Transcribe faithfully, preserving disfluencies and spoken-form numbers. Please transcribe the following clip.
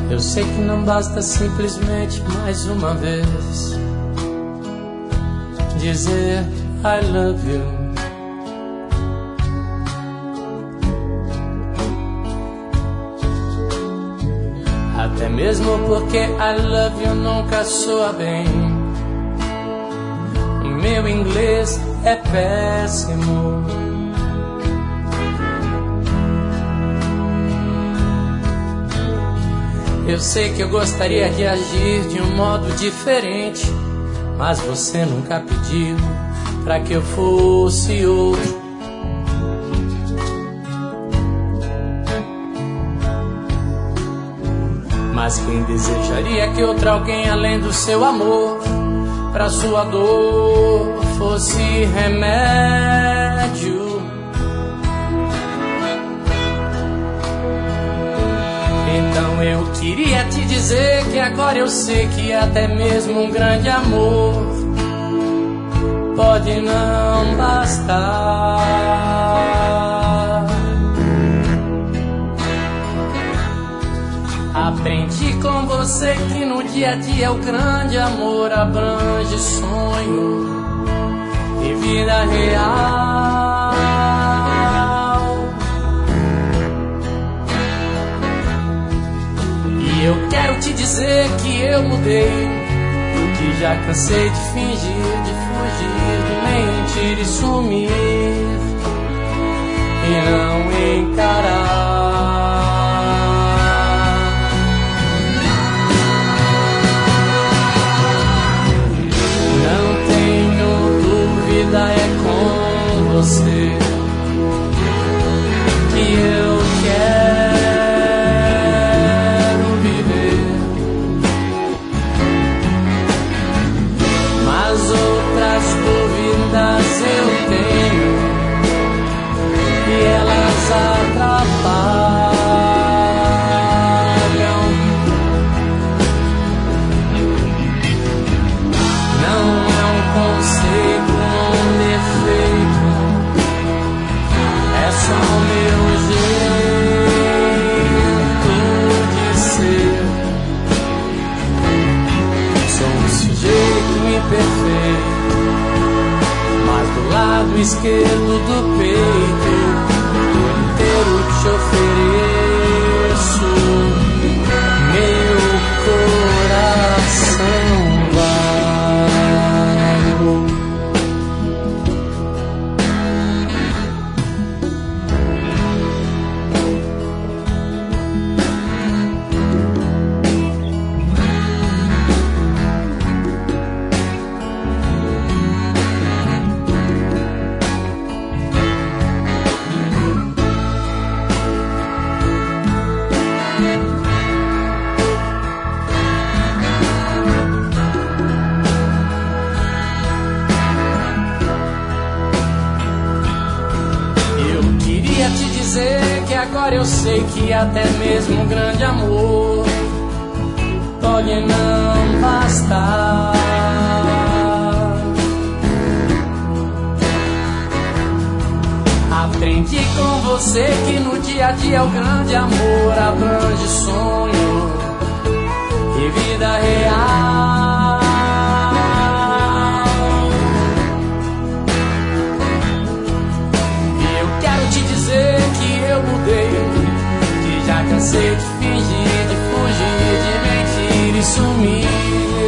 Eu sei que não basta simplesmente mais uma vez dizer I love you. Até mesmo porque I love you nunca soa bem. O meu inglês é péssimo. Eu sei que eu gostaria de agir de um modo diferente, mas você nunca pediu pra que eu fosse outro. Mas quem desejaria que outro alguém além do seu amor pra sua dor fosse remédio? Então eu queria te dizer que agora eu sei que até mesmo um grande amor pode não bastar. Aprendi com você que no dia a dia o grande amor abrange sonho e vida real. E eu quero te dizer que eu mudei, que já cansei de fingir, de fugir, de mentir e sumir e não encarar. É com você que eu quero viver, mas outras dúvidas eu tenho e elas atrapalham. Não é um conceito, é só o meu jeito de ser. Sou um sujeito imperfeito, mas do lado esquerdo do peito eu inteiro te ofereço meu coração vago. Agora eu sei que até mesmo um grande amor pode não bastar. Aprendi com você que no dia a dia o grande amor abrange sonho e vida real. E eu quero te dizer que eu mudei, que já cansei de fingir, de fugir, de mentir e sumir